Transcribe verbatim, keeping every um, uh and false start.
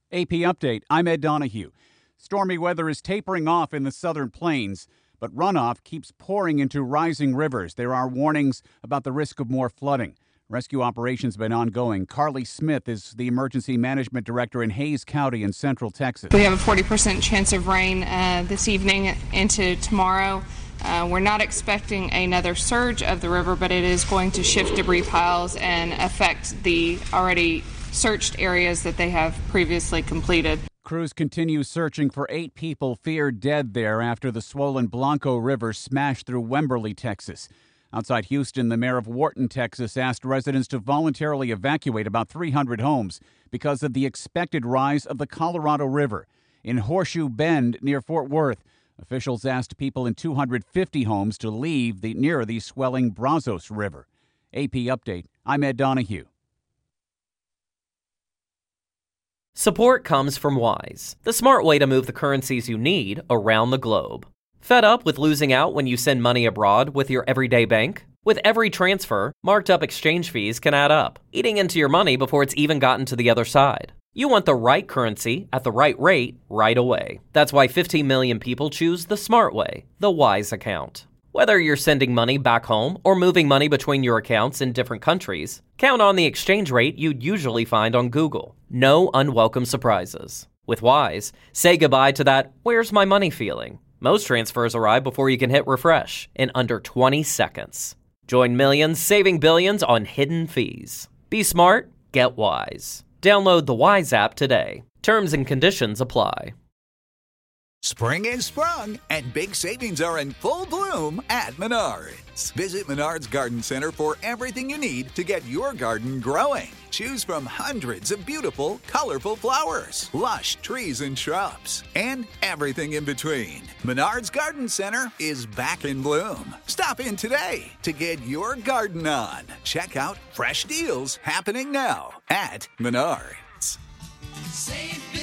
A P Update, I'm Ed Donahue. Stormy weather is tapering off in the southern plains, but runoff keeps pouring into rising rivers. There are warnings about the risk of more flooding. Rescue operations have been ongoing. Carly Smith is the Emergency Management Director in Hays County in Central Texas. We have a forty percent chance of rain uh, this evening into tomorrow. Uh, we're not expecting another surge of the river, but it is going to shift debris piles and affect the already searched areas that they have previously completed. Crews continue searching for eight people feared dead there after the swollen Blanco River smashed through Wimberley, Texas. Outside Houston, the mayor of Wharton, Texas, asked residents to voluntarily evacuate about three hundred homes because of the expected rise of the Colorado River. In Horseshoe Bend, near Fort Worth, officials asked people in two hundred fifty homes to leave the near the swelling Brazos River. A P Update, I'm Ed Donahue. Support comes from Wise, the smart way to move the currencies you need around the globe. Fed up with losing out when you send money abroad with your everyday bank? With every transfer, marked up exchange fees can add up, eating into your money before it's even gotten to the other side. You want the right currency at the right rate right away. That's why fifteen million people choose the smart way, the Wise account. Whether you're sending money back home or moving money between your accounts in different countries, count on the exchange rate you'd usually find on Google. No unwelcome surprises. With Wise, say goodbye to that "where's my money" feeling. Most transfers arrive before you can hit refresh in under twenty seconds. Join millions saving billions on hidden fees. Be smart, get Wise. Download the Wise app today. Terms and conditions apply. Spring is sprung, and big savings are in full bloom at Menards. Visit Menards Garden Center for everything you need to get your garden growing. Choose from hundreds of beautiful, colorful flowers, lush trees and shrubs, and everything in between. Menards Garden Center is back in bloom. Stop in today to get your garden on. Check out fresh deals happening now at Menards. Save